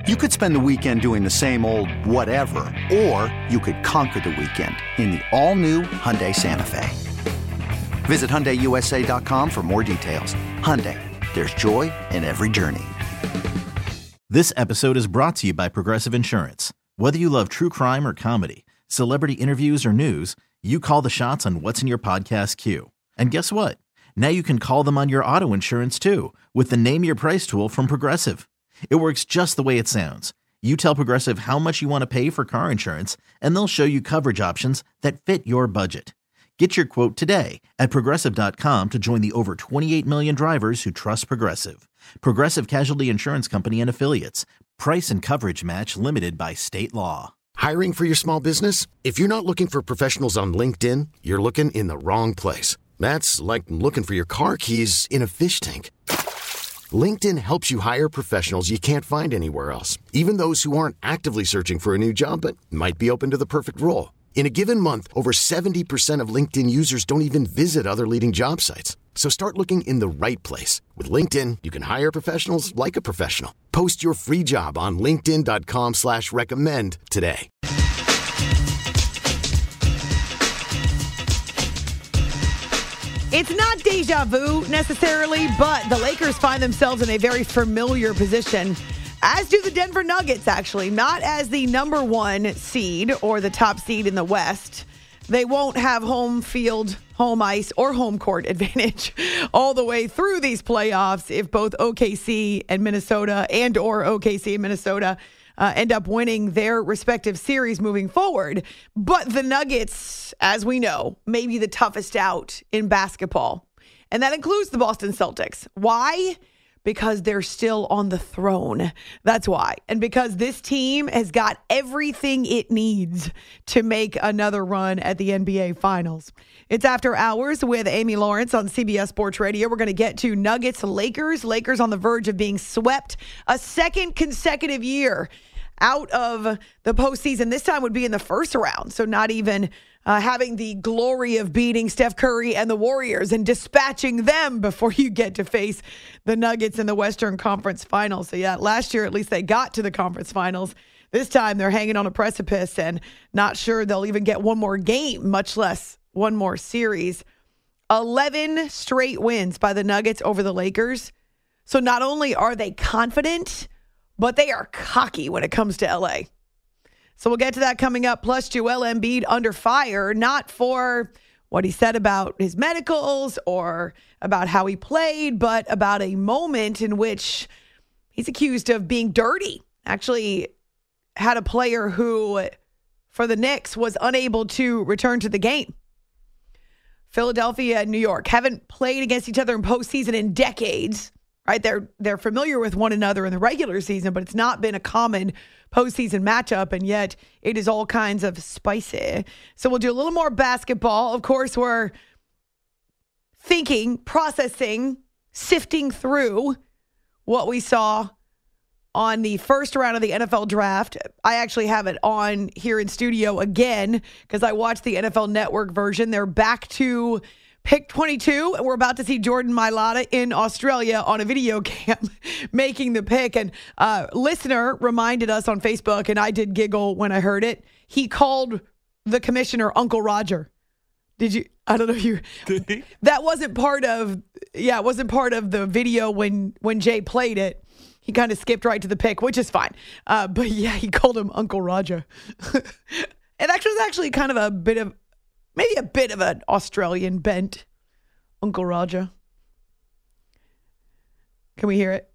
You could spend the weekend doing the same old whatever, or you could conquer the weekend in the all-new Hyundai Santa Fe. Visit HyundaiUSA.com for more details. Hyundai, there's joy in every journey. This episode is brought to you by Progressive Insurance. Whether you love true crime or comedy, celebrity interviews or news, you call the shots on what's in your podcast queue. And guess what? Now you can call them on your auto insurance too with the Name Your Price tool from Progressive. It works just the way it sounds. You tell Progressive how much you want to pay for car insurance, and they'll show you coverage options that fit your budget. Get your quote today at Progressive.com to join the over 28 million drivers who trust Progressive. Progressive Casualty Insurance Company and Affiliates. Price and coverage match limited by state law. Hiring for your small business? If you're not looking for professionals on LinkedIn, you're looking in the wrong place. That's like looking for your car keys in a fish tank. LinkedIn helps you hire professionals you can't find anywhere else, even those who aren't actively searching for a new job but might be open to the perfect role. In a given month, over 70% of LinkedIn users don't even visit other leading job sites. So start looking in the right place. With LinkedIn, you can hire professionals like a professional. Post your free job on linkedin.com/recommend today. It's not deja vu necessarily, but the Lakers find themselves in a very familiar position, as do the Denver Nuggets, actually. Not as the number one seed or the top seed in the West. They won't have home field, home ice, or home court advantage all the way through these playoffs if both OKC and Minnesota or OKC and Minnesota end up winning their respective series moving forward. But the Nuggets, as we know, may be the toughest out in basketball. And that includes the Boston Celtics. Why? Because they're still on the throne. That's why. And because this team has got everything it needs to make another run at the NBA Finals. It's After Hours with Amy Lawrence on CBS Sports Radio. We're going to get to Nuggets, Lakers. Lakers on the verge of being swept a second consecutive year out of the postseason. This time would be in the first round. So not even having the glory of beating Steph Curry and the Warriors and dispatching them before you get to face the Nuggets in the Western Conference Finals. So yeah, last year at least they got to the conference finals. This time they're hanging on a precipice and not sure they'll even get one more game, much less one more series. 11 straight wins by the Nuggets over the Lakers. So not only are they confident, but they are cocky when it comes to LA. So we'll get to that coming up. Plus, Joel Embiid under fire, not for what he said about his medicals or about how he played, but about a moment in which he's accused of being dirty. Actually had a player who, for the Knicks, was unable to return to the game. Philadelphia and New York haven't played against each other in postseason in decades. Right, they're familiar with one another in the regular season, but it's not been a common postseason matchup, and yet it is all kinds of spicy. So we'll do a little more basketball. Of course, we're thinking, processing, sifting through what we saw on the first round of the NFL draft. I actually have it on here in studio again because I watched the NFL Network version. They're back to Pick 22, and we're about to see Jordan Mailata in Australia on a video cam making the pick. And listener reminded us on Facebook, and I did giggle when I heard it. He called the commissioner Uncle Roger. Did you? I don't know if you. Did he? That wasn't part of. Yeah, it wasn't part of the video when Jay played it. He kind of skipped right to the pick, which is fine. But yeah, he called him Uncle Roger. And actually, it's actually kind of maybe a bit of an Australian bent, Uncle Roger. Can we hear it?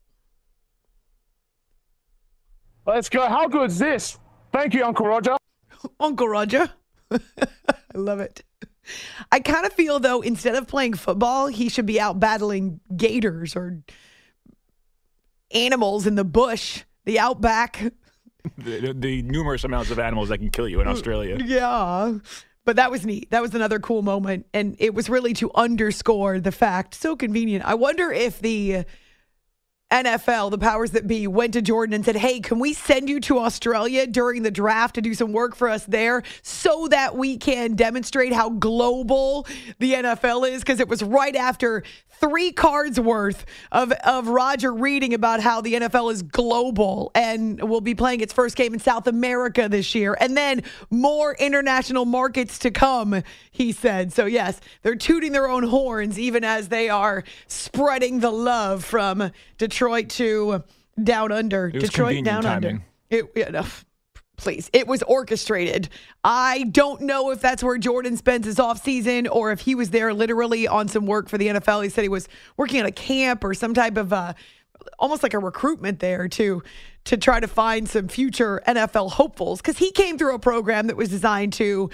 Let's go. How good is this? Thank you, Uncle Roger. Uncle Roger. I love it. I kind of feel, though, instead of playing football, he should be out battling gators or animals in the bush, the outback. The numerous amounts of animals that can kill you in Australia. Yeah. But that was neat. That was another cool moment. And it was really to underscore the fact, so convenient. I wonder if the NFL, the powers that be, went to Jordan and said, hey, can we send you to Australia during the draft to do some work for us there so that we can demonstrate how global the NFL is? Because it was right after 3 cards worth of Roger reading about how the NFL is global and will be playing its first game in South America this year. And then more international markets to come, he said. So, yes, they're tooting their own horns even as they are spreading the love from Detroit to down under. Detroit down timing. under. Please. It was orchestrated. I don't know if that's where Jordan spends his offseason or if he was there literally on some work for the NFL. He said he was working at a camp or some type of almost like a recruitment there to try to find some future NFL hopefuls, because he came through a program that was designed to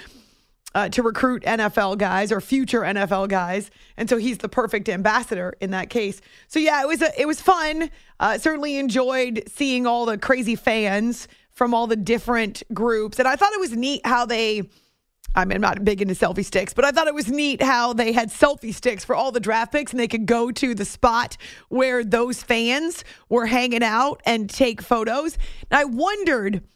recruit NFL guys or future NFL guys. And so he's the perfect ambassador in that case. So, yeah, it was fun. Certainly enjoyed seeing all the crazy fans from all the different groups. And I thought it was neat how I'm not big into selfie sticks, but I thought it was neat how they had selfie sticks for all the draft picks and they could go to the spot where those fans were hanging out and take photos. And I wondered,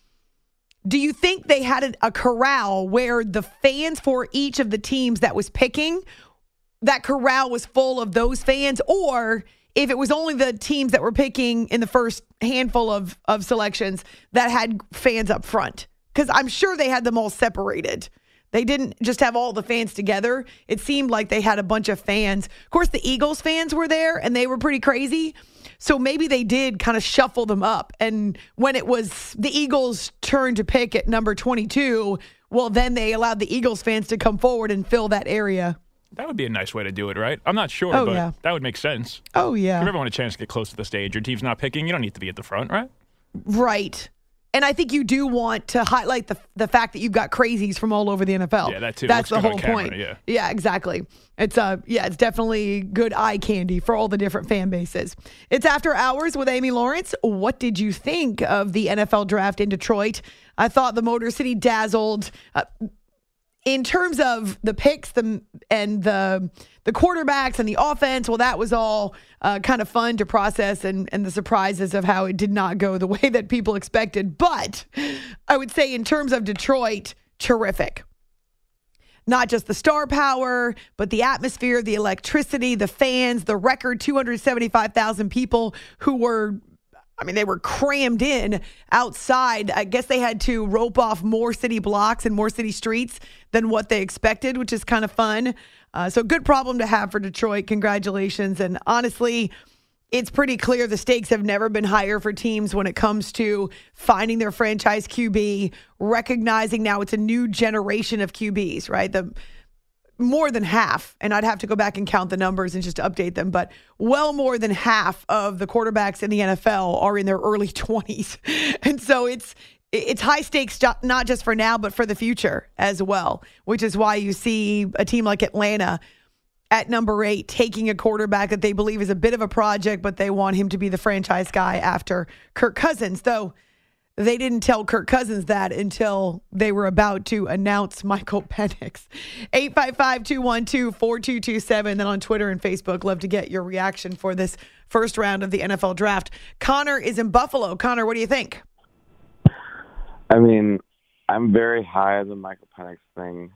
do you think they had a corral where the fans for each of the teams that was picking, that corral was full of those fans, or if it was only the teams that were picking in the first handful of selections that had fans up front? Because I'm sure they had them all separated. They didn't just have all the fans together. It seemed like they had a bunch of fans. Of course, the Eagles fans were there, and they were pretty crazy. So maybe they did kind of shuffle them up. And when it was the Eagles' turn to pick at number 22, well, then they allowed the Eagles fans to come forward and fill that area. That would be a nice way to do it, right? I'm not sure, yeah. That would make sense. Oh, yeah. Give everyone a chance to get close to the stage. Your team's not picking. You don't need to be at the front, right? Right. And I think you do want to highlight the fact that you've got crazies from all over the NFL. Yeah, that too. That's Looks the good whole on camera, point. yeah. Yeah, exactly. It's definitely good eye candy for all the different fan bases. It's After Hours with Amy Lawrence. What did you think of the NFL draft in Detroit? I thought the Motor City dazzled. In terms of the picks and the quarterbacks and the offense, well, that was all kind of fun to process and the surprises of how it did not go the way that people expected. But I would say in terms of Detroit, terrific. Not just the star power, but the atmosphere, the electricity, the fans, the record 275,000 people who were, they were crammed in outside. I guess they had to rope off more city blocks and more city streets than what they expected, which is kind of fun. So good problem to have for Detroit. Congratulations. And honestly, it's pretty clear the stakes have never been higher for teams when it comes to finding their franchise QB, recognizing now it's a new generation of QBs, right? More than half, and I'd have to go back and count the numbers and just update them, but well more than half of the quarterbacks in the NFL are in their early 20s. And so it's high stakes, not just for now, but for the future as well, which is why you see a team like Atlanta at number 8 taking a quarterback that they believe is a bit of a project, but they want him to be the franchise guy after Kirk Cousins, though they didn't tell Kirk Cousins that until they were about to announce Michael Penix. 855-212-4227. Then on Twitter and Facebook, love to get your reaction for this first round of the NFL draft. Connor is in Buffalo. Connor, what do you think? I'm very high on the Michael Penix thing.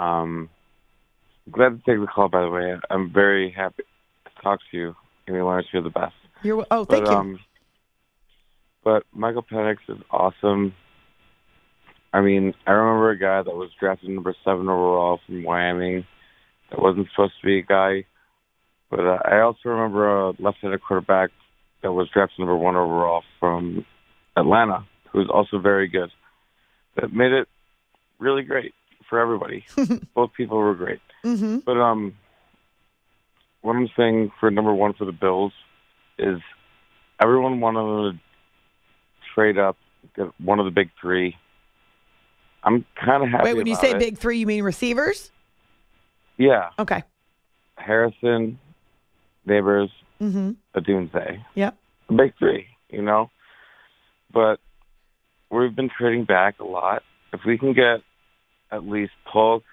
Glad to take the call, by the way. I'm very happy to talk to you. Amy Lawrence, you're the best. Thank you. But Michael Penix is awesome. I remember a guy that was drafted number 7 overall from Wyoming that wasn't supposed to be a guy. But I also remember a left-handed quarterback that was drafted number 1 overall from Atlanta, who was also very good. That made it really great for everybody. Both people were great. Mm-hmm. But what I'm saying for number 1 for the Bills is everyone wanted to trade up, get one of the big 3. I'm kind of happy. Wait, when you say big 3, you mean receivers? Yeah. Okay. Harrison, Neighbors, mm-hmm. Odunze. Yep. The big 3, But we've been trading back a lot. If we can get at least Polk,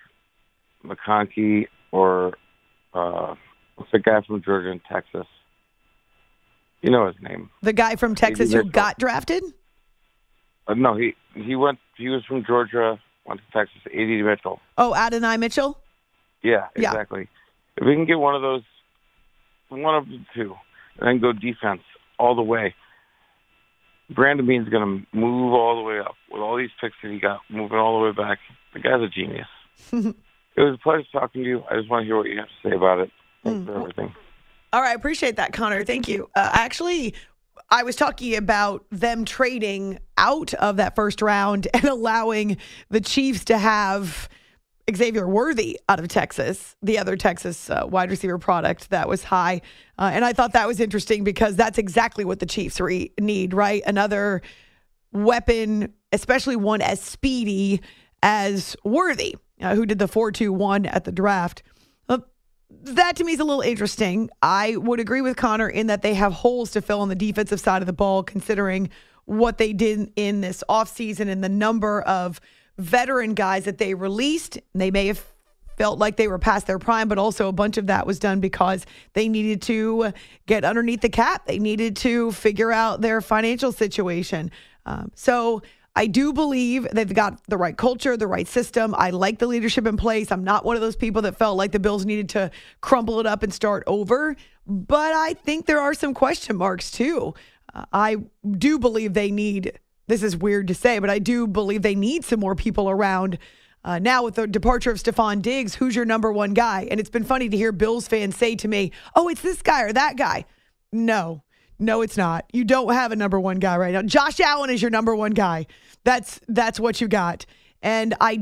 McConkey, or what's the guy from Georgia and Texas? You know his name. The guy from Texas who got drafted? No, he was from Georgia, went to Texas, A.D. Mitchell. Oh, Adonai Mitchell? Yeah, exactly. If we can get one of those, one of the two, and then go defense all the way, Brandon Beane's going to move all the way up with all these picks that he got, moving all the way back. The guy's a genius. It was a pleasure talking to you. I just want to hear what you have to say about it. Thanks for everything. All right, I appreciate that, Connor. Thank you. Actually, I was talking about them trading out of that first round and allowing the Chiefs to have Xavier Worthy out of Texas, the other Texas wide receiver product that was high. And I thought that was interesting because that's exactly what the Chiefs need, right? Another weapon, especially one as speedy as Worthy, who did the 4.21 at the draft. That to me is a little interesting. I would agree with Connor in that they have holes to fill on the defensive side of the ball, considering what they did in this offseason and the number of veteran guys that they released. They may have felt like they were past their prime, but also a bunch of that was done because they needed to get underneath the cap. They needed to figure out their financial situation. So I do believe they've got the right culture, the right system. I like the leadership in place. I'm not one of those people that felt like the Bills needed to crumble it up and start over. But I think there are some question marks, too. I do believe they need, this is weird to say, but I do believe they need some more people around. Now with the departure of Stephon Diggs, who's your number one guy? And it's been funny to hear Bills fans say to me, oh, it's this guy or that guy. No, it's not. You don't have a number one guy right now. Josh Allen is your number one guy. That's what you got. And I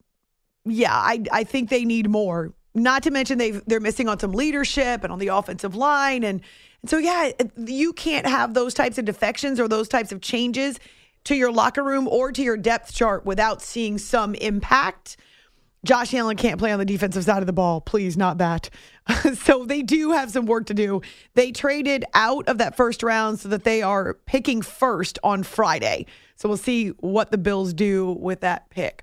think they need more. Not to mention they're missing on some leadership and on the offensive line. And so, you can't have those types of defections or those types of changes to your locker room or to your depth chart without seeing some impact. Josh Allen can't play on the defensive side of the ball. Please, not that. So they do have some work to do. They traded out of that first round so that they are picking first on Friday. So we'll see what the Bills do with that pick.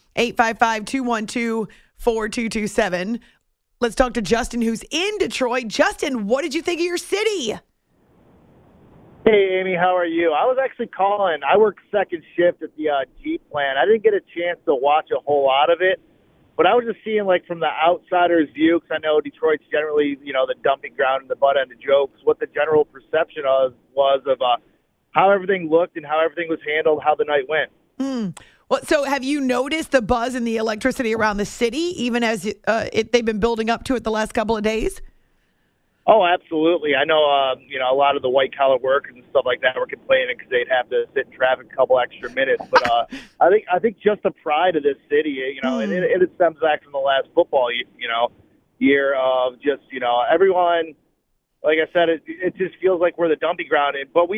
855-212-4227. Let's talk to Justin, who's in Detroit. Justin, what did you think of your city? Hey, Amy, how are you? I was actually calling. I work second shift at the Jeep plant. I didn't get a chance to watch a whole lot of it, but I was just seeing, from the outsider's view, because I know Detroit's generally, the dumping ground and the butt end of jokes, what the general perception was of how everything looked and how everything was handled, how the night went. Well, so have you noticed the buzz and the electricity around the city, even as they've been building up to it the last couple of days? Oh, absolutely. I know, a lot of the white-collar workers and stuff like that were complaining because they'd have to sit in traffic a couple extra minutes. But I think just the pride of this city, and it stems back from the last football, year of just, everyone, like I said, it just feels like we're the dumping ground. But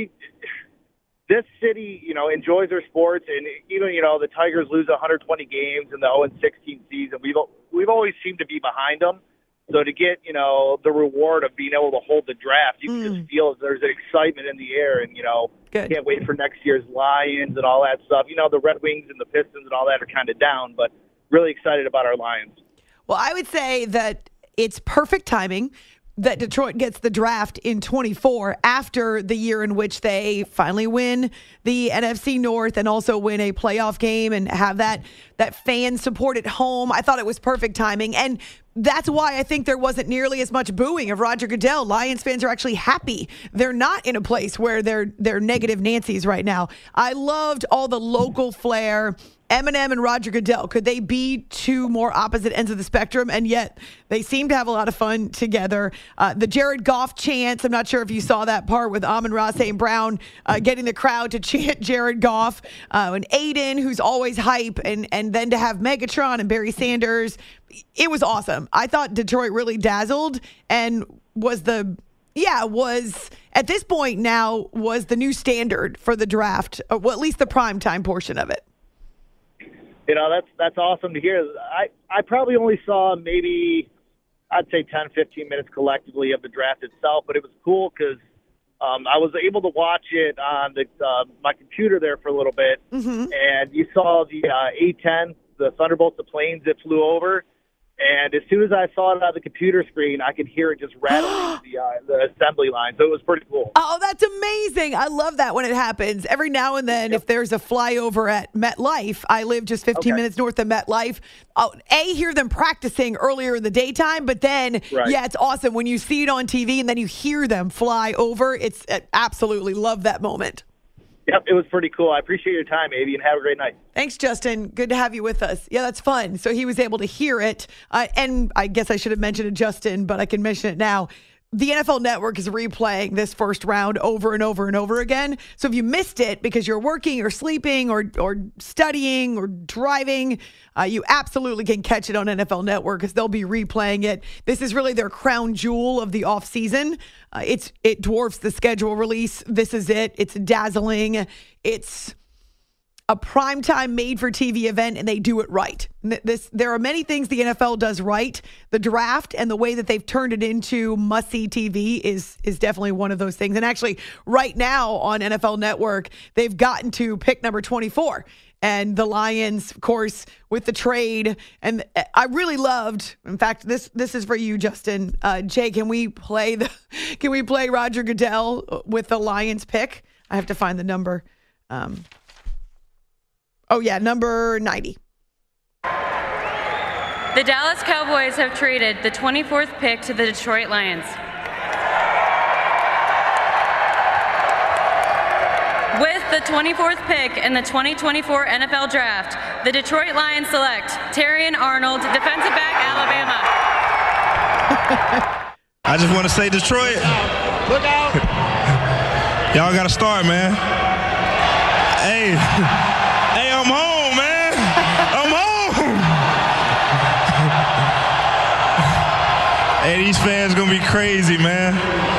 this city, enjoys their sports, and even, the Tigers lose 120 games in the 0-16 season. We've always seemed to be behind them. So to get, the reward of being able to hold the draft, you can just feel there's an excitement in the air, and, Good. Can't wait for next year's Lions and all that stuff. The Red Wings and the Pistons and all that are kind of down, but really excited about our Lions. Well, I would say that it's perfect timing that Detroit gets the draft in 24 after the year in which they finally win the NFC North and also win a playoff game and have that fan support at home. I thought it was perfect timing. And that's why I think there wasn't nearly as much booing of Roger Goodell. Lions fans are actually happy. They're not in a place where they're negative Nancy's right now. I loved all the local flair. Eminem and Roger Goodell, could they be two more opposite ends of the spectrum? And yet they seem to have a lot of fun together. The Jared Goff chants, I'm not sure if you saw that part with Amon-Ra St. Brown getting the crowd to chant Jared Goff. And Aiden, who's always hype, and then to have Megatron and Barry Sanders. It was awesome. I thought Detroit really dazzled and was at this point now was the new standard for the draft, well, at least the primetime portion of it. That's awesome to hear. I probably only saw maybe, I'd say 10, 15 minutes collectively of the draft itself, but it was cool because I was able to watch it on my computer there for a little bit, and you saw the A-10, the Thunderbolts, the planes that flew over, And as soon as I saw it on the computer screen, I could hear it just rattling the assembly line. So it was pretty cool. Oh, that's amazing. I love that when it happens. Every now and then, if there's a flyover at MetLife, I live just 15 minutes north of MetLife. I'll, hear them practicing earlier in the daytime, but then, yeah, it's awesome when you see it on TV and then you hear them fly over. It's absolutely love that moment. Yep, it was pretty cool. I appreciate your time, Avi, and have a great night. Thanks, Justin. Good to have you with us. Yeah, that's fun. So he was able to hear it. And I guess I should have mentioned it, Justin, but I can mention it now. The NFL Network is replaying this first round over and over and over again. So if you missed it because you're working or sleeping or studying or driving, you absolutely can catch it on NFL Network because they'll be replaying it. This is really their crown jewel of the offseason. It dwarfs the schedule release. This is it. It's dazzling. It's a primetime made-for-TV event, and they do it right. There are many things the NFL does right. The draft and the way that they've turned it into must-see TV is definitely one of those things. And actually, right now on NFL Network, they've gotten to pick number 24. And the Lions, of course, with the trade. And I really loved, in fact, this is for you, Justin. Jay, can we play Roger Goodell with the Lions pick? I have to find the number. Number 90. The Dallas Cowboys have traded the 24th pick to the Detroit Lions. With the 24th pick in the 2024 NFL Draft, the Detroit Lions select Terrion Arnold, defensive back, Alabama. I just want to say, Detroit, look out. Y'all got to start, man. Hey, I'm home, man. I'm home. Hey, these fans going to be crazy, man.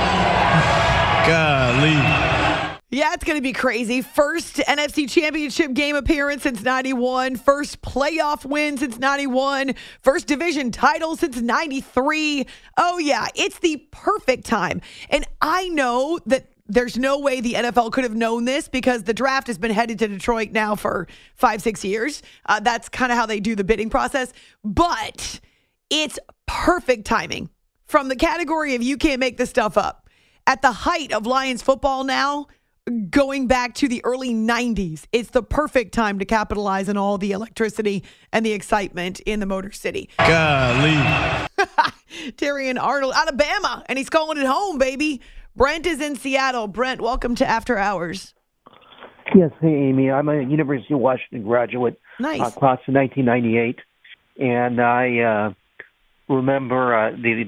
Golly. Yeah, it's going to be crazy. First NFC Championship game appearance since 91. First playoff win since 91. First division title since 93. Oh, yeah, it's the perfect time. And I know that there's no way the NFL could have known this because the draft has been headed to Detroit now for 5-6 years. That's kind of how they do the bidding process. But it's perfect timing from the category of you can't make this stuff up. At the height of Lions football now, going back to the early 90s, it's the perfect time to capitalize on all the electricity and the excitement in the Motor City. Golly. Terrion Arnold, Alabama, and he's calling it home, baby. Brent is in Seattle. Brent, welcome to After Hours. Yes, hey, Amy. I'm a University of Washington graduate. Nice. Class of 1998. And I remember the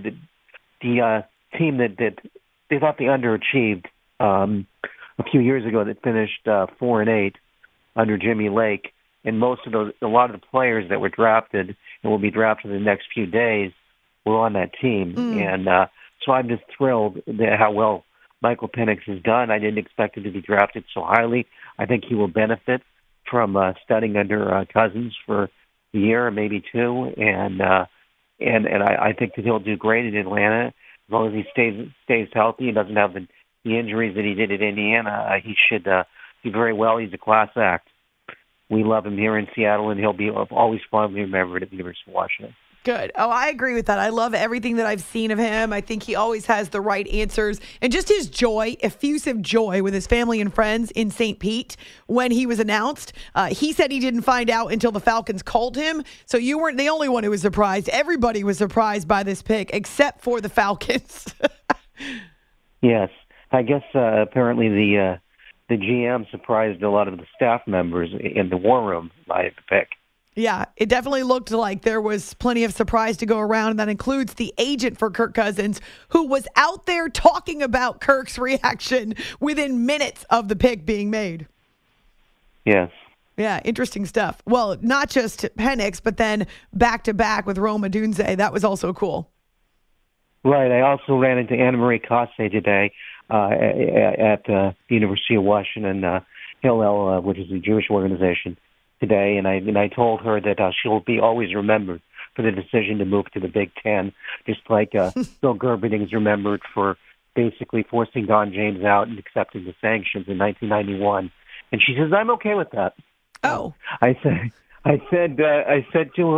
team that they thought they underachieved a few years ago that finished 4-8 under Jimmy Lake, and a lot of the players that were drafted and will be drafted in the next few days were on that team, and so I'm just thrilled at how well Michael Penix has done. I didn't expect him to be drafted so highly. I think he will benefit from studying under Cousins for a year or maybe two, and I think that he'll do great in Atlanta as long as he stays healthy and doesn't have the injuries that he did at Indiana. He should do very well. He's a class act. We love him here in Seattle, and he'll be always fondly remembered at the University of Washington. Good. Oh, I agree with that. I love everything that I've seen of him. I think he always has the right answers. And just his joy, effusive joy with his family and friends in St. Pete when he was announced. He said he didn't find out until the Falcons called him. So you weren't the only one who was surprised. Everybody was surprised by this pick except for the Falcons. Yes. I guess apparently the GM surprised a lot of the staff members in the war room by the pick. Yeah, it definitely looked like there was plenty of surprise to go around, and that includes the agent for Kirk Cousins, who was out there talking about Kirk's reaction within minutes of the pick being made. Yes. Yeah, interesting stuff. Well, not just Penix, but then back-to-back with Rome Odunze. That was also cool. Right. I also ran into Anna Marie Cosse today at the University of Washington, Hillel, which is a Jewish organization, today, and I told her that she'll be always remembered for the decision to move to the Big Ten, just like Bill Gerberding's remembered for basically forcing Don James out and accepting the sanctions in 1991. And she says, "I'm okay with that." Oh, I said to her,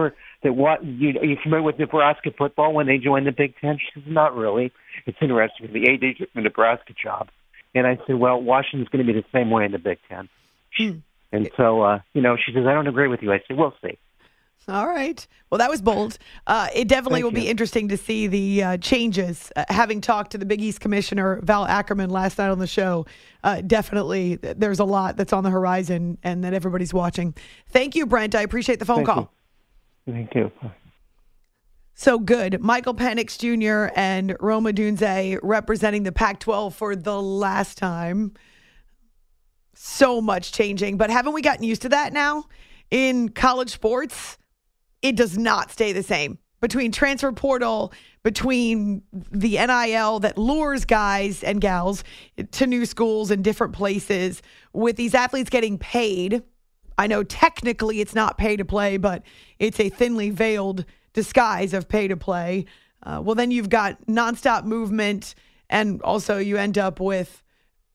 said, "What? Are you familiar with Nebraska football when they joined the Big Ten?" She says, "Not really. It's interesting. The AD took the Nebraska job." And I said, "Well, Washington's going to be the same way in the Big Ten." And so, she says, "I don't agree with you." I said, "We'll see." All right. Well, that was bold. It definitely will be interesting to see the changes. Having talked to the Big East Commissioner, Val Ackerman, last night on the show, definitely there's a lot that's on the horizon and that everybody's watching. Thank you, Brent. I appreciate the phone call. Thank you. So good. Michael Penix Jr. and Rome Odunze representing the Pac-12 for the last time. So much changing. But haven't we gotten used to that now? In college sports, it does not stay the same. Between transfer portal, between the NIL that lures guys and gals to new schools and different places, with these athletes getting paid. I know technically it's not pay to play, but it's a thinly veiled disguise of pay to play. Well, then you've got nonstop movement, and also you end up with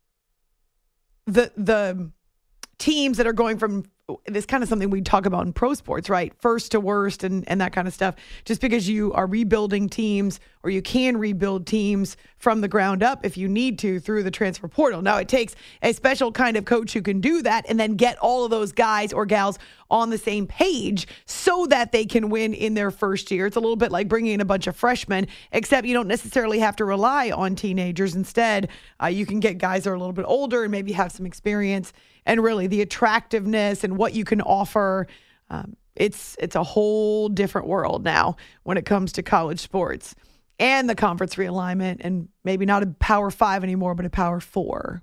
the teams that are going from this kind of something we talk about in pro sports, right? First to worst and that kind of stuff. Just because you are rebuilding teams, or you can rebuild teams from the ground up if you need to through the transfer portal. Now, it takes a special kind of coach who can do that and then get all of those guys or gals on the same page so that they can win in their first year. It's a little bit like bringing in a bunch of freshmen, except you don't necessarily have to rely on teenagers. Instead, you can get guys that are a little bit older and maybe have some experience. And really, the attractiveness and what you can offer, it's a whole different world now when it comes to college sports and the conference realignment, and maybe not a Power 5 anymore, but a Power 4.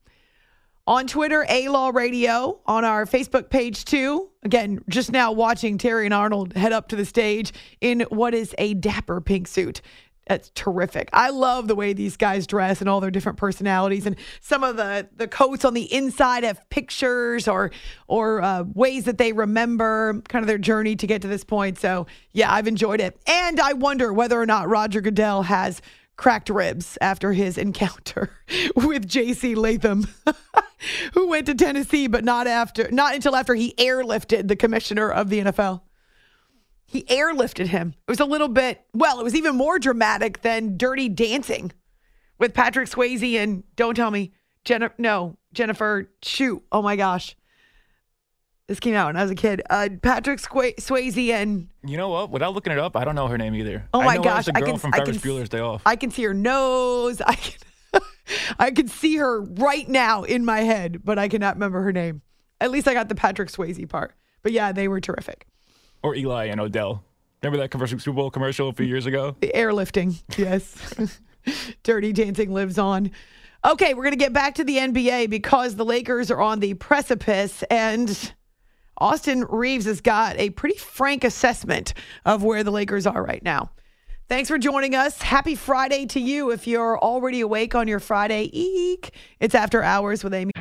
On Twitter, A-Law Radio, on our Facebook page too. Again, just now watching Terry and Arnold head up to the stage in what is a dapper pink suit. That's terrific. I love the way these guys dress and all their different personalities, and some of the coats on the inside have pictures or ways that they remember kind of their journey to get to this point. So yeah, I've enjoyed it. And I wonder whether or not Roger Goodell has cracked ribs after his encounter with J.C. Latham, who went to Tennessee, but not until after he airlifted the commissioner of the NFL. He airlifted him. It was a little bit, it was even more dramatic than Dirty Dancing with Patrick Swayze and, don't tell me, Jennifer, shoot. Oh my gosh. This came out when I was a kid. Patrick Swayze and... You know what? Without looking it up, I don't know her name either. Oh my gosh. The girl from Ferris Bueller's Day Off. I can see her nose. I can see her right now in my head, but I cannot remember her name. At least I got the Patrick Swayze part. But yeah, they were terrific. Or Eli and Odell. Remember that Super Bowl commercial a few years ago? The airlifting, yes. Dirty Dancing lives on. Okay, we're going to get back to the NBA because the Lakers are on the precipice, and Austin Reeves has got a pretty frank assessment of where the Lakers are right now. Thanks for joining us. Happy Friday to you if you're already awake on your Friday. Eek. It's After Hours with Amy.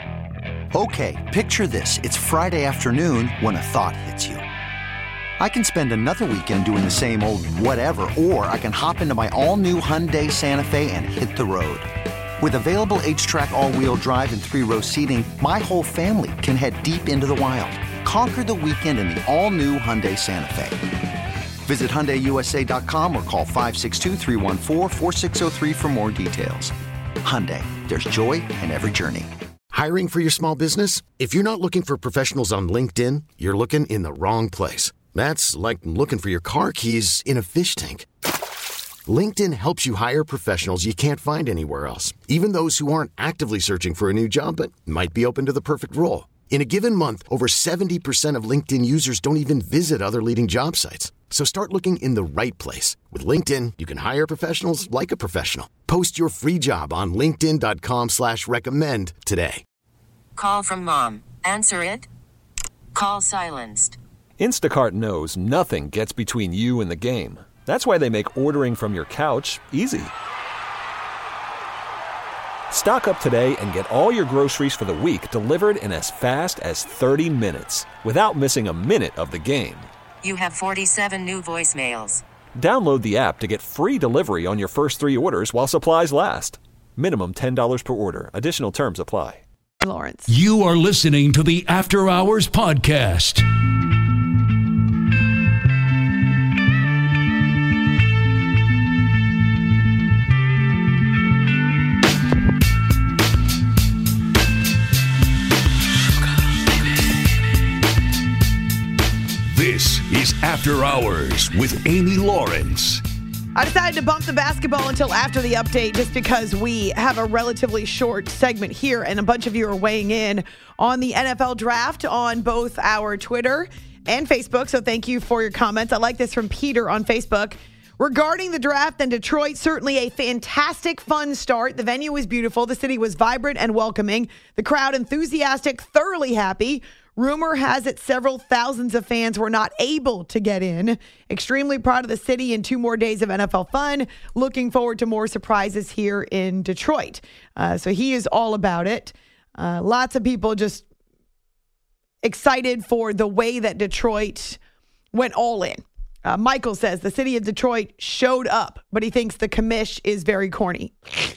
Okay, picture this. It's Friday afternoon when a thought hits you. I can spend another weekend doing the same old whatever, or I can hop into my all-new Hyundai Santa Fe and hit the road. With available H-Track all-wheel drive and 3-row seating, my whole family can head deep into the wild. Conquer the weekend in the all-new Hyundai Santa Fe. Visit HyundaiUSA.com or call 562-314-4603 for more details. Hyundai, there's joy in every journey. Hiring for your small business? If you're not looking for professionals on LinkedIn, you're looking in the wrong place. That's like looking for your car keys in a fish tank. LinkedIn helps you hire professionals you can't find anywhere else, even those who aren't actively searching for a new job but might be open to the perfect role. In a given month, over 70% of LinkedIn users don't even visit other leading job sites. So start looking in the right place. With LinkedIn, you can hire professionals like a professional. Post your free job on linkedin.com/recommend today. Call from mom. Answer it. Call silenced. Instacart knows nothing gets between you and the game. That's why they make ordering from your couch easy. Stock up today and get all your groceries for the week delivered in as fast as 30 minutes without missing a minute of the game. You have 47 new voicemails. Download the app to get free delivery on your first 3 orders while supplies last. Minimum $10 per order. Additional terms apply. Lawrence. You are listening to the After Hours Podcast. is After Hours with Amy Lawrence. I decided to bump the basketball until after the update just because we have a relatively short segment here and a bunch of you are weighing in on the NFL draft on both our Twitter and Facebook. So thank you for your comments. I like this from Peter on Facebook. Regarding the draft in Detroit, certainly a fantastic, fun start. The venue was beautiful. The city was vibrant and welcoming. The crowd enthusiastic, thoroughly happy. Rumor has it several thousands of fans were not able to get in. Extremely proud of the city and 2 more days of NFL fun. Looking forward to more surprises here in Detroit. So he is all about it. Lots of people just excited for the way that Detroit went all in. Michael says the city of Detroit showed up, but he thinks the commish is very corny.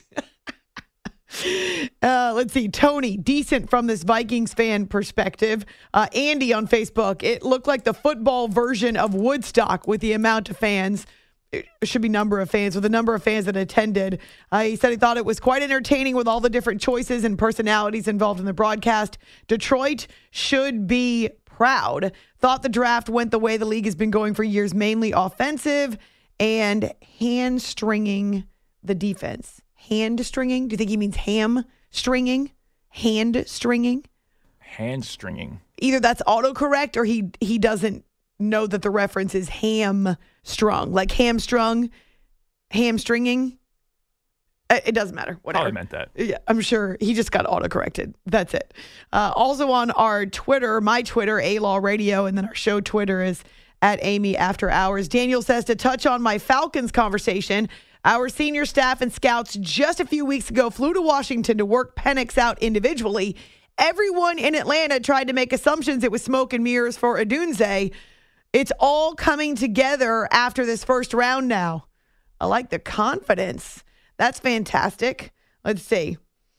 Let's see. Tony, decent from this Vikings fan perspective. Andy on Facebook, it looked like the football version of Woodstock with the amount of fans. It should be number of fans, with the number of fans that attended. He said he thought it was quite entertaining with all the different choices and personalities involved in the broadcast. Detroit should be proud. Thought the draft went the way the league has been going for years, mainly offensive and hand-stringing the defense. Hand-stringing? Do you think he means ham-stringing? Hand-stringing? Hand-stringing. Either that's autocorrect or he doesn't know that the reference is hamstrung. Like hamstrung, hamstringing. It doesn't matter. Whatever. Probably meant that. Yeah, I'm sure he just got autocorrected. That's it. Also on our Twitter, my Twitter, A-Law Radio, and then our show Twitter is at Amy After Hours. Daniel says, to touch on my Falcons conversation, our senior staff and scouts just a few weeks ago flew to Washington to work Penix out individually. Everyone in Atlanta tried to make assumptions it was smoke and mirrors for Odunze. It's all coming together after this first round now. I like the confidence. That's fantastic. Let's see.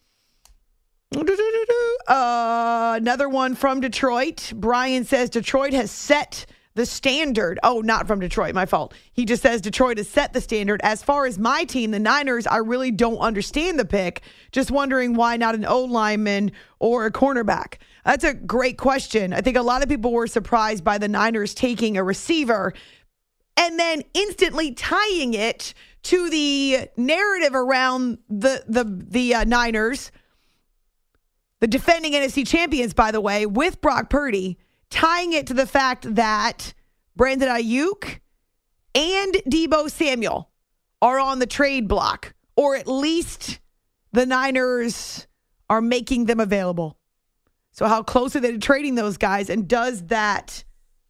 Another one from Detroit. Brian says Detroit has set the standard. Oh, not from Detroit. My fault. He just says Detroit has set the standard. As far as my team, the Niners, I really don't understand the pick. Just wondering why not an O-lineman or a cornerback. That's a great question. I think a lot of people were surprised by the Niners taking a receiver and then instantly tying it to the narrative around the Niners, the defending NFC champions, by the way, with Brock Purdy, tying it to the fact that Brandon Ayuk and Deebo Samuel are on the trade block, or at least the Niners are making them available. So how close are they to trading those guys? And does that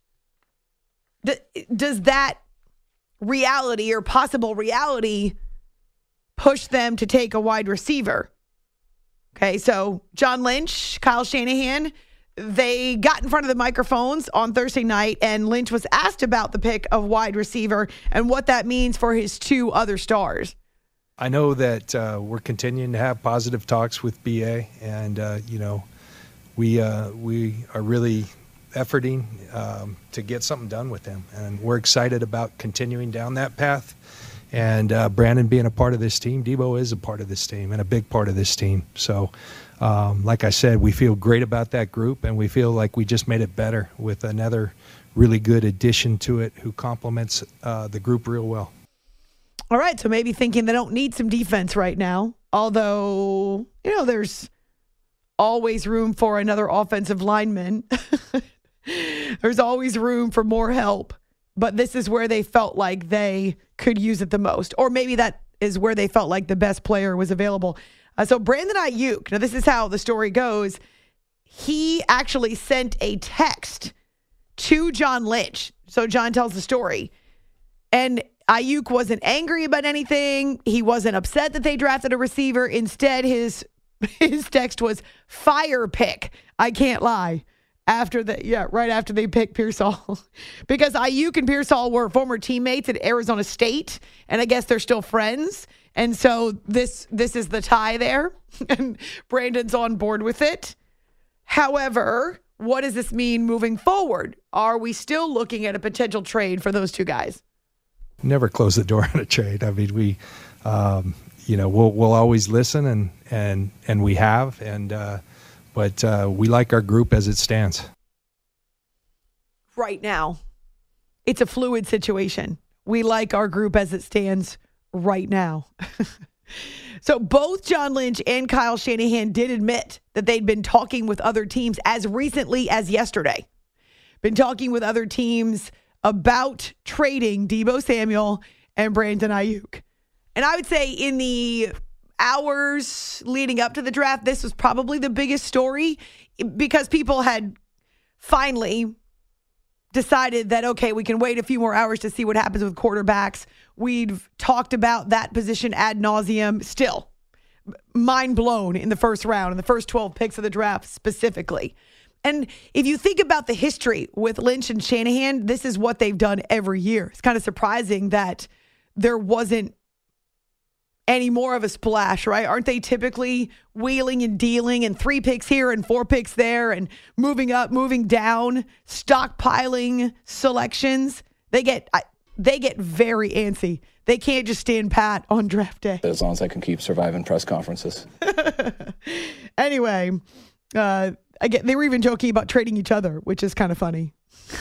reality or possible reality push them to take a wide receiver? Okay, so John Lynch, Kyle Shanahan, they got in front of the microphones on Thursday night, and Lynch was asked about the pick of wide receiver and what that means for his 2 other stars. I know that we're continuing to have positive talks with BA, and we are really efforting to get something done with him, and we're excited about continuing down that path. And Brandon being a part of this team, Deebo is a part of this team and a big part of this team. So, like I said, we feel great about that group, and we feel like we just made it better with another really good addition to it who complements the group real well. All right, so maybe thinking they don't need some defense right now, although, there's always room for another offensive lineman. There's always room for more help, but this is where they felt like they could use it the most, or maybe that is where they felt like the best player was available. So Brandon Ayuk, now this is how the story goes. He actually sent a text to John Lynch. So John tells the story, and Ayuk wasn't angry about anything. He wasn't upset that they drafted a receiver. Instead, his text was fire pick. I can't lie. Right after they picked Pearsall. Because Ayuk and Pearsall were former teammates at Arizona State, and I guess they're still friends. And so this is the tie there, and Brandon's on board with it. However, what does this mean moving forward? Are we still looking at a potential trade for those 2 guys? Never close the door on a trade. I mean, we, we'll always listen, and we have, but we like our group as it stands right now. it's a fluid situation. We like our group as it stands right now. So both John Lynch and Kyle Shanahan did admit that they'd been talking with other teams as recently as yesterday. Been talking with other teams about trading Deebo Samuel and Brandon Ayuk. And I would say in the hours leading up to the draft, this was probably the biggest story because people had finally decided that, okay, we can wait a few more hours to see what happens with quarterbacks. We've talked about that position ad nauseum. Still, mind blown in the first round, in the first 12 picks of the draft specifically. And if you think about the history with Lynch and Shanahan, this is what they've done every year. It's kind of surprising that there wasn't any more of a splash, right? Aren't they typically wheeling and dealing and 3 picks here and 4 picks there and moving up, moving down, stockpiling selections? They get very antsy. They can't just stand pat on draft day. As long as I can keep surviving press conferences. Anyway, they were even joking about trading each other, which is kind of funny.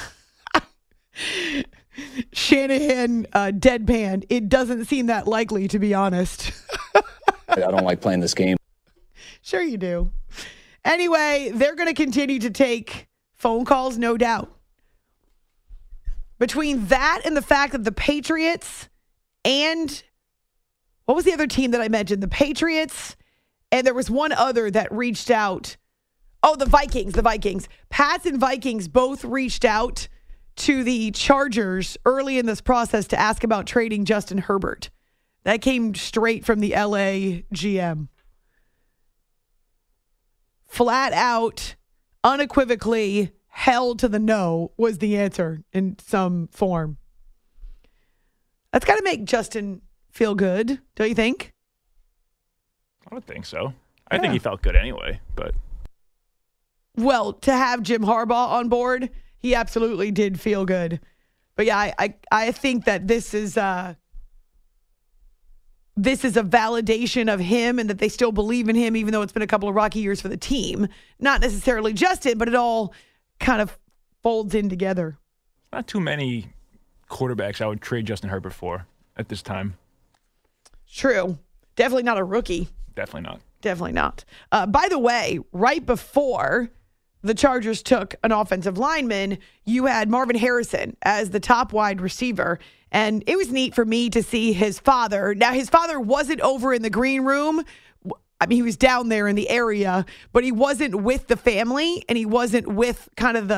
Shanahan deadpan. It doesn't seem that likely, to be honest. I don't like playing this game. Sure you do. Anyway, they're going to continue to take phone calls, no doubt. Between that and the fact that the Patriots and what was the other team that I mentioned? The Patriots, and there was one other that reached out. Oh, the Vikings. Pats and Vikings both reached out to the Chargers early in this process to ask about trading Justin Herbert. That came straight from the LA GM. Flat out, unequivocally, hell to the no was the answer in some form. That's got to make Justin feel good, don't you think? I would think so. I think he felt good anyway, but... Well, to have Jim Harbaugh on board, he absolutely did feel good. But yeah, I think that this is a validation of him and that they still believe in him, even though it's been a couple of rocky years for the team. Not necessarily Justin, but it all kind of folds in together. Not too many quarterbacks I would trade Justin Herbert for at this time. True. Definitely not a rookie. Definitely not. By the way, right before the Chargers took an offensive lineman, you had Marvin Harrison as the top wide receiver. And it was neat for me to see his father. Now, his father wasn't over in the green room. I mean, he was down there in the area, but he wasn't with the family and he wasn't with kind of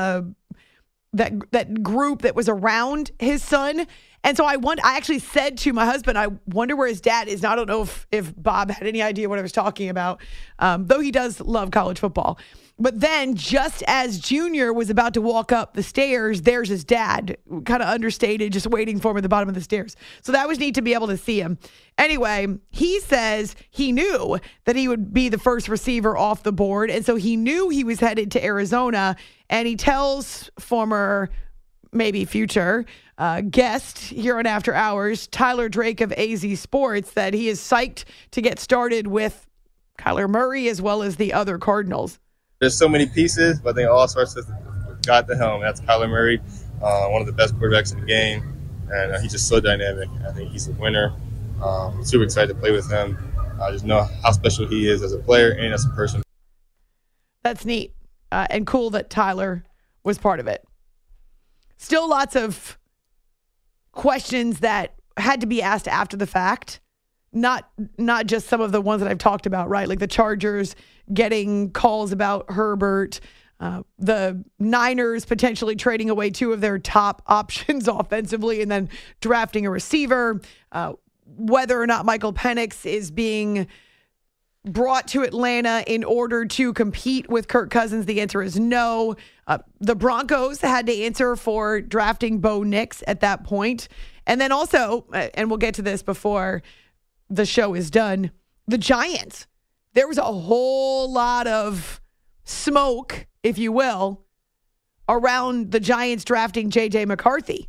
that group that was around his son. And so I actually said to my husband, I wonder where his dad is. Now, I don't know if Bob had any idea what I was talking about, though he does love college football. But then just as Junior was about to walk up the stairs, there's his dad, kind of understated, just waiting for him at the bottom of the stairs. So that was neat to be able to see him. Anyway, he says he knew that he would be the first receiver off the board. And so he knew he was headed to Arizona. And he tells former, maybe future, guest here on After Hours, Tyler Drake of AZ Sports, that he is psyched to get started with Kyler Murray as well as the other Cardinals. There's so many pieces, but I think it all starts with guy at the helm. That's Kyler Murray, one of the best quarterbacks in the game, and he's just so dynamic. I think he's a winner. Super excited to play with him. I just know how special he is as a player and as a person. That's neat and cool that Tyler was part of it. Still lots of questions that had to be asked after the fact. Not just some of the ones that I've talked about, right? Like the Chargers getting calls about Herbert, the Niners potentially trading away 2 of their top options offensively and then drafting a receiver, whether or not Michael Penix is being brought to Atlanta in order to compete with Kirk Cousins. The answer is no. The Broncos had to answer for drafting Bo Nix at that point. And then also, and we'll get to this before the show is done, the Giants. There was a whole lot of smoke, if you will, around the Giants drafting J.J. McCarthy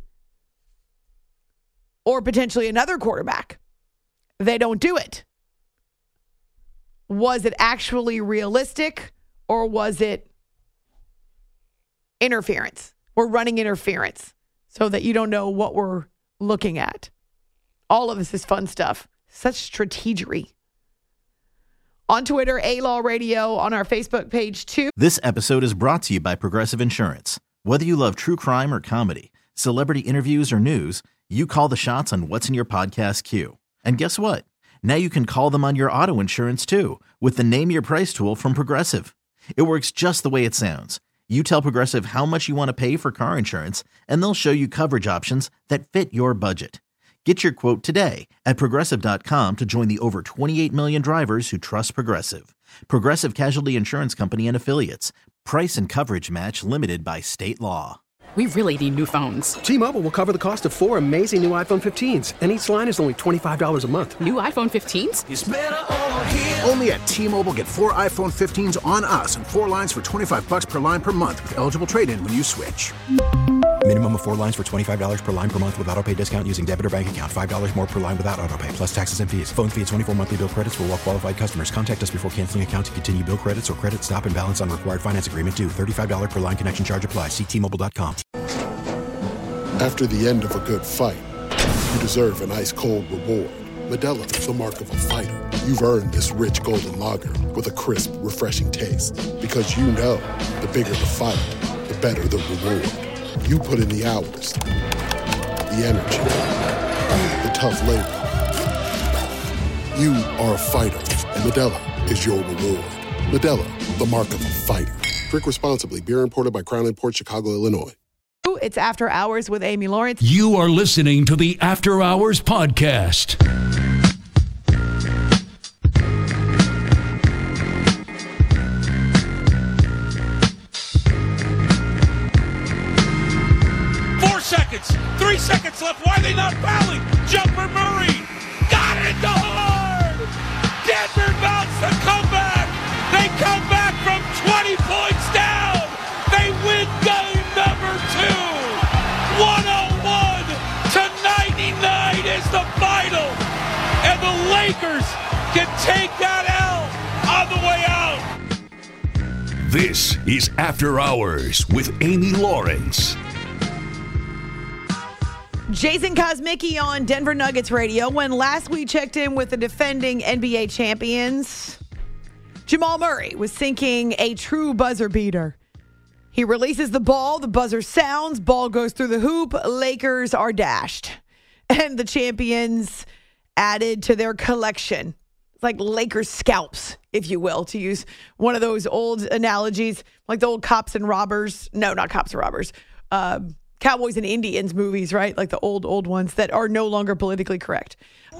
or potentially another quarterback. They don't do it. Was it actually realistic or was it interference? We're running interference. so that you don't know what we're looking at. All of this is fun stuff. Such strategery. On Twitter, A-Law Radio, on our Facebook page, too. This episode is brought to you by Progressive Insurance. Whether you love true crime or comedy, celebrity interviews or news, you call the shots on what's in your podcast queue. And guess what? Now you can call them on your auto insurance, too, with the Name Your Price tool from Progressive. It works just the way it sounds. You tell Progressive how much you want to pay for car insurance, and they'll show you coverage options that fit your budget. Get your quote today at Progressive.com to join the over 28 million drivers who trust Progressive. Progressive Casualty Insurance Company and Affiliates. Price and coverage match limited by state law. We really need new phones. T-Mobile will cover the cost of 4 amazing new iPhone 15s, and each line is only $25 a month. New iPhone 15s? It's better over here. Only at T-Mobile, get 4 iPhone 15s on us and 4 lines for $25 per line per month with eligible trade-in when you switch. Minimum of 4 lines for $25 per line per month with autopay discount using debit or bank account. $5 more per line without autopay, plus taxes and fees. Phone fee at 24 monthly bill credits for well-qualified customers. Contact us before canceling account to continue bill credits or credit stop and balance on required finance agreement due. $35 per line connection charge applies. See T-Mobile.com. After the end of a good fight, you deserve an ice-cold reward. Modelo is the mark of a fighter. You've earned this rich golden lager with a crisp, refreshing taste. Because you know, the bigger the fight, the better the reward. You put in the hours, the energy, the tough labor. You are a fighter, and Modelo is your reward. Modelo, the mark of a fighter. Drink responsibly. Beer imported by Crown Imports, Chicago, Illinois. It's After Hours with Amy Lawrence. You are listening to the After Hours podcast. Seconds, 3 seconds left. Why are they not fouling? Jumper Murray got it to hard. Denver mounts the comeback. They come back from 20 points down. They win game number 2. 101 to 99 is the final, and the Lakers can take that L on the way out. This is After Hours with Amy Lawrence. Jason Kosmicki on Denver Nuggets radio. When last we checked in with the defending NBA champions, Jamal Murray was sinking a true buzzer beater. He releases the ball, the buzzer sounds, ball goes through the hoop, Lakers are dashed. And the champions added to their collection. It's like Lakers scalps, if you will, to use one of those old analogies, like the old cops and robbers. No, not cops and robbers. Cowboys and Indians movies, right? Like the old ones that are no longer politically correct.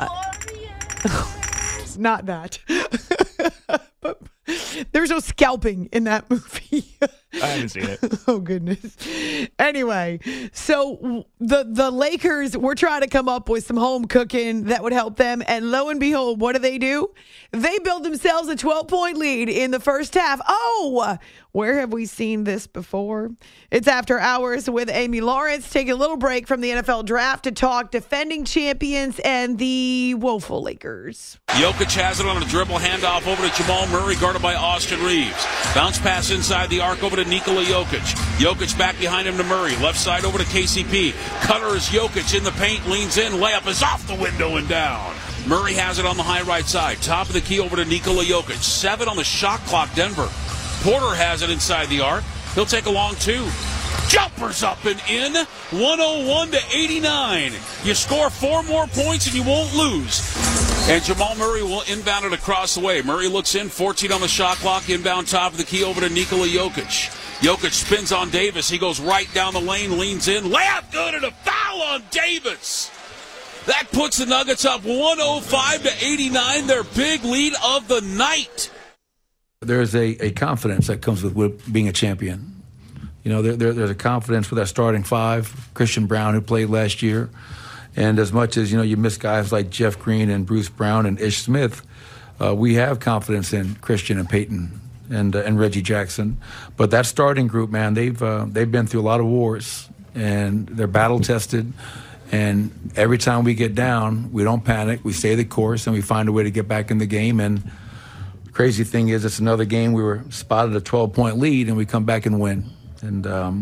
Not that. But there's no scalping in that movie. I haven't seen it. Oh, goodness. Anyway, so the Lakers were trying to come up with some home cooking that would help them. And lo and behold, what do? They build themselves a 12-point lead in the first half. Oh, where have we seen this before? It's After Hours with Amy Lawrence. Taking a little break from the NFL draft to talk defending champions and the woeful Lakers. Jokic has it on a dribble handoff over to Jamal Murray, guarded by Austin Reeves. Bounce pass inside the arc over to Nikola Jokic. Jokic back behind him to Murray. Left side over to KCP. Cutter is Jokic in the paint, leans in. Layup is off the window and down. Murray has it on the high right side. Top of the key over to Nikola Jokic. 7 on the shot clock, Denver. Porter has it inside the arc. He'll take a long 2. Jumpers up and in. 101 to 89. You score 4 more points and you won't lose. And Jamal Murray will inbound it across the way. Murray looks in, 14 on the shot clock, inbound top of the key over to Nikola Jokic. Jokic spins on Davis. He goes right down the lane, leans in. Layup good and a foul on Davis. That puts the Nuggets up 105 to 89, their big lead of the night. There's a confidence that comes with being a champion. You know, there's a confidence with our starting 5, Christian Brown, who played last year. And as much as, you miss guys like Jeff Green and Bruce Brown and Ish Smith, we have confidence in Christian and Peyton and Reggie Jackson. But that starting group, man, they've been through a lot of wars, and they're battle-tested. And every time we get down, we don't panic. We stay the course, and we find a way to get back in the game. And the crazy thing is, it's another game we were spotted a 12-point lead, and we come back and win. And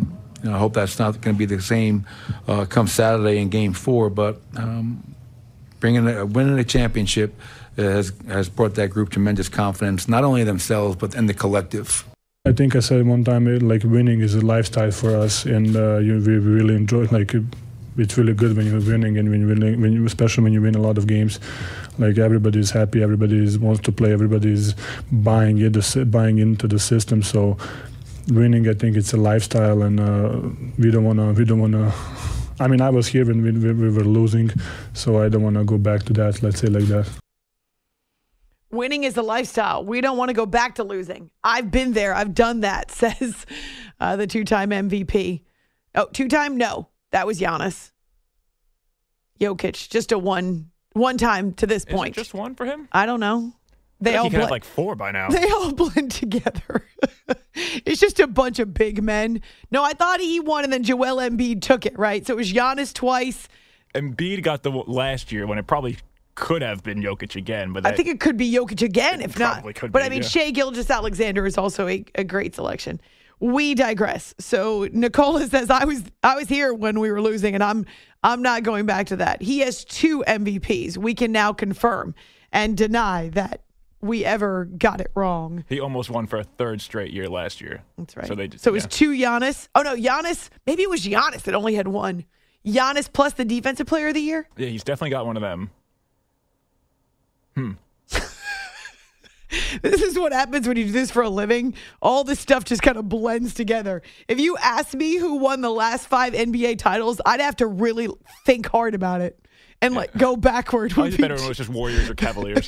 I hope that's not going to be the same come Saturday in Game 4. But winning a championship has brought that group tremendous confidence, not only in themselves but in the collective. I think I said one time, winning is a lifestyle for us, and we really enjoy it. It's really good when you're winning, and especially when you win a lot of games. Everybody's happy, everybody wants to play, everybody's buying into the system. So winning, I think it's a lifestyle, and we don't wanna. I mean, I was here when we were losing, so I don't want to go back to that. Let's say like that. Winning is a lifestyle. We don't want to go back to losing. I've been there. I've done that, says the two-time MVP. Oh, two-time? No. That was Giannis. Jokic, just a one time to this point. Is it just one for him? I don't know. He can have like 4 by now. They all blend together. It's just a bunch of big men. No, I thought he won, and then Joel Embiid took it, right? So it was Giannis twice. Embiid got the last year when it probably could have been Jokic again. But I think it could be Jokic again, if not. Could but be, I mean, yeah. Shai Gilgeous-Alexander is also a great selection. We digress. So Nicola says, I was here when we were losing, and I'm not going back to that. He has 2 MVPs. We can now confirm and deny that we ever got it wrong. He almost won for a 3rd straight year last year. That's right. So it was 2 Giannis. Oh, no, Giannis. Maybe it was Giannis that only had 1. Giannis plus the Defensive Player of the Year? Yeah, he's definitely got one of them. This is what happens when you do this for a living. All this stuff just kind of blends together. If you asked me who won the last 5 NBA titles, I'd have to really think hard about it and go backward. Probably better when it was just Warriors or Cavaliers.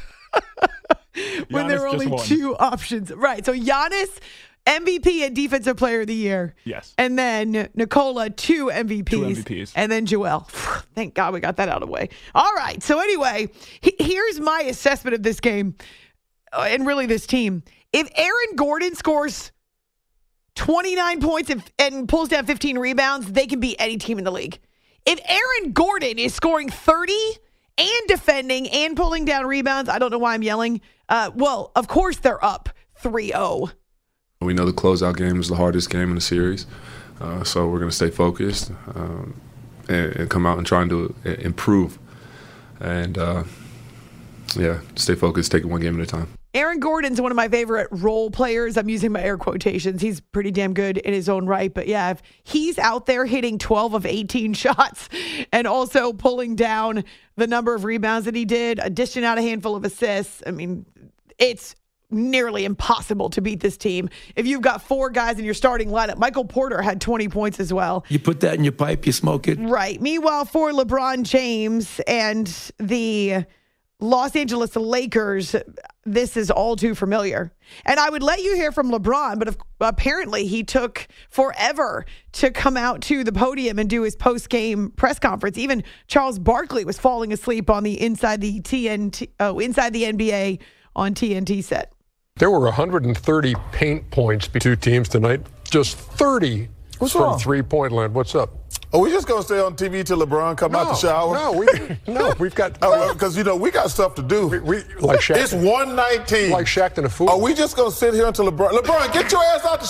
When there were only 2 options. Right. So Giannis, MVP and Defensive Player of the Year. Yes. And then Nicola, 2 MVPs. 2 MVPs. And then Joel. Thank God we got that out of the way. All right. So anyway, here's my assessment of this game and really this team. If Aaron Gordon scores 29 points and pulls down 15 rebounds, they can beat any team in the league. If Aaron Gordon is scoring 30 and defending and pulling down rebounds, I don't know why I'm yelling. Well, of course they're up 3-0. We know the closeout game is the hardest game in the series, so we're going to stay focused and come out and try and improve. And, stay focused, take it one game at a time. Aaron Gordon's one of my favorite role players. I'm using my air quotations. He's pretty damn good in his own right. But yeah, if he's out there hitting 12 of 18 shots and also pulling down the number of rebounds that he did, dishing out a handful of assists, I mean, it's nearly impossible to beat this team. If you've got 4 guys in your starting lineup, Michael Porter had 20 points as well. You put that in your pipe, you smoke it. Right. Meanwhile, for LeBron James and the Los Angeles Lakers, this is all too familiar. And I would let you hear from LeBron, but apparently he took forever to come out to the podium and do his post-game press conference. Even Charles Barkley was falling asleep on the inside the NBA on TNT set. There were 130 paint points between 2 teams tonight. Just 30 from three-point land. What's up? Are we just going to stay on TV till LeBron come out the shower? We've got... Because, we got stuff to do. Like Shaq. It's 1:19. Like Shaq and a fool. Are we just going to sit here until LeBron... LeBron, get your ass out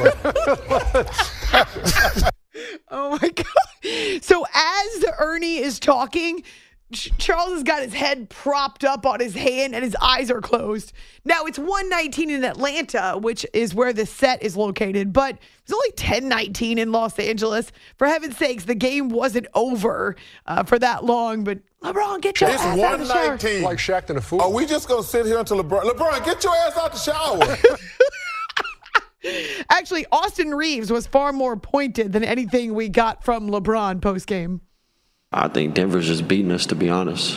the shower. Oh, my God. So as Ernie is talking, Charles has got his head propped up on his hand and his eyes are closed. Now, it's 1:19 in Atlanta, which is where the set is located, but it's only 10:19 in Los Angeles. For heaven's sakes, the game wasn't over for that long, but LeBron, get your ass out of the shower. It's 1:19. Like Shaq and a fool. Are we just going to sit here until LeBron... LeBron, get your ass out the shower. Actually, Austin Reeves was far more pointed than anything we got from LeBron post-game. I think Denver's just beating us, to be honest.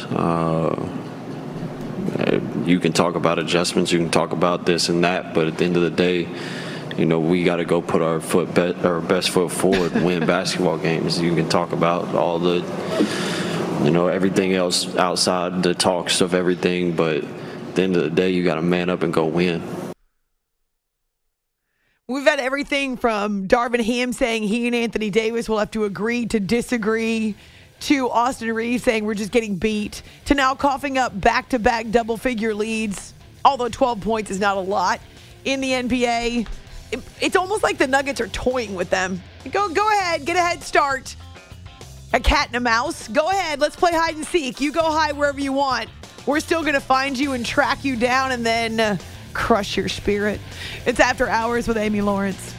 You can talk about adjustments, you can talk about this and that, but at the end of the day, we got to go put our best foot forward and win basketball games. You can talk about all the, everything else outside the talks of everything, but at the end of the day, you got to man up and go win. We've had everything from Darvin Ham saying he and Anthony Davis will have to agree to disagree, to Austin Reeves saying we're just getting beat, to now coughing up back-to-back double-figure leads, although 12 points is not a lot in the NBA. it's almost like the Nuggets are toying with them. Go ahead, get a head start. A cat and a mouse. Go ahead, let's play hide and seek. You go hide wherever you want. We're still going to find you and track you down and then crush your spirit. It's After Hours with Amy Lawrence.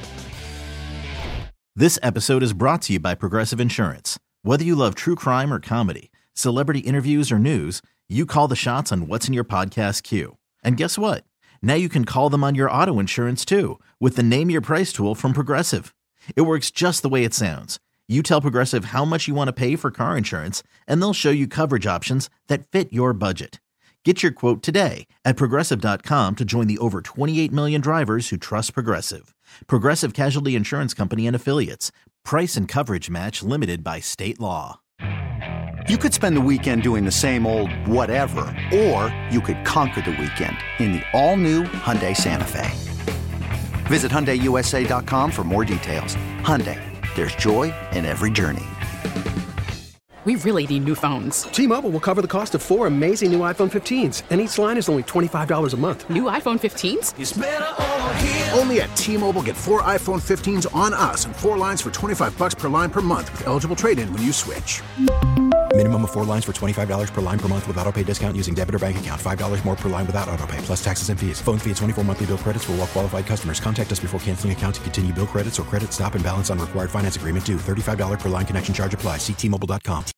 This episode is brought to you by Progressive Insurance. Whether you love true crime or comedy, celebrity interviews or news, you call the shots on what's in your podcast queue. And guess what? Now you can call them on your auto insurance too with the Name Your Price tool from Progressive. It works just the way it sounds. You tell Progressive how much you want to pay for car insurance, and they'll show you coverage options that fit your budget. Get your quote today at Progressive.com to join the over 28 million drivers who trust Progressive. Progressive Casualty Insurance Company and Affiliates. Price and coverage match limited by state law. You could spend the weekend doing the same old whatever, or you could conquer the weekend in the all-new Hyundai Santa Fe. Visit HyundaiUSA.com for more details. Hyundai, there's joy in every journey. We really need new phones. T-Mobile will cover the cost of 4 amazing new iPhone 15s, and each line is only $25 a month. New iPhone 15s? It's better over here. Only at T-Mobile, get 4 iPhone 15s on us and 4 lines for $25 per line per month with eligible trade-in when you switch. Minimum of 4 lines for $25 per line per month with auto pay discount using debit or bank account. $5 more per line without auto pay, plus taxes and fees. Phone fee at 24 monthly bill credits for well-qualified customers. Contact us before canceling account to continue bill credits or credit stop and balance on required finance agreement due. $35 per line connection charge applies. See T-Mobile.com.